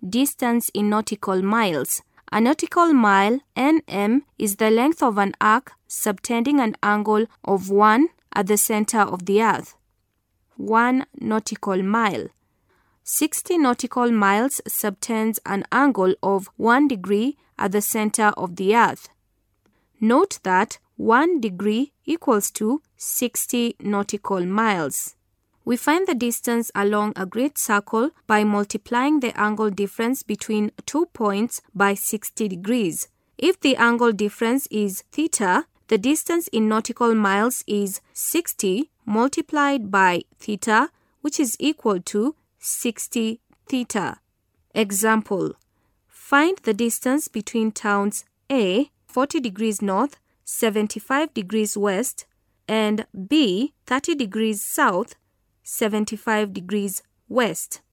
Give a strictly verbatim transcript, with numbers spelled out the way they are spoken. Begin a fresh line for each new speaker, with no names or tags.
distance in nautical miles. A nautical mile, N M, is the length of an arc subtending an angle of one at the center of the earth. One nautical mile. sixty nautical miles subtends an angle of one degree at the center of the earth. Note that one degree equals to sixty nautical miles. We find the distance along a great circle by multiplying the angle difference between two points by sixty degrees. If the angle difference is theta, the distance in nautical miles is sixty multiplied by theta, which is equal to sixty theta. Example: find the distance between towns A, forty degrees north, seventy-five degrees west, and B, thirty degrees south, seventy-five degrees west.